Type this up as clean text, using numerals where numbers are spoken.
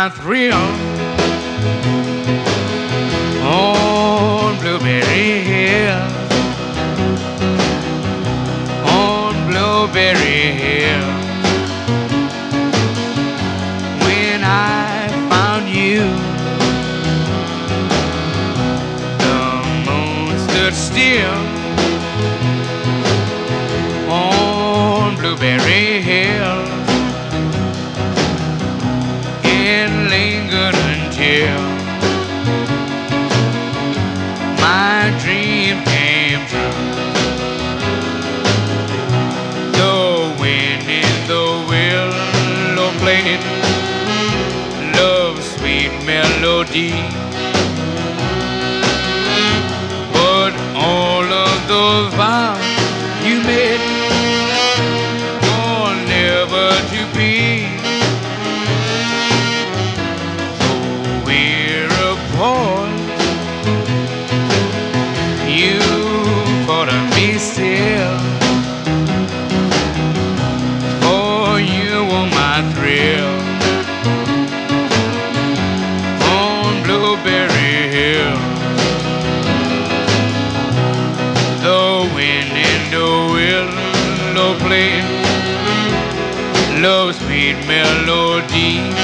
my thrill on Blueberry Hill, on Blueberry Hill. When I found you, the moon stood still on Blueberry Hill and lingered until my dream came true. The wind in the willow played love's sweet melody, but all of those vows you made are never to be. So we're apart, you thought of me still, for you were my thrill on Blueberry Hill. The wind in the willow played love's sweet melody,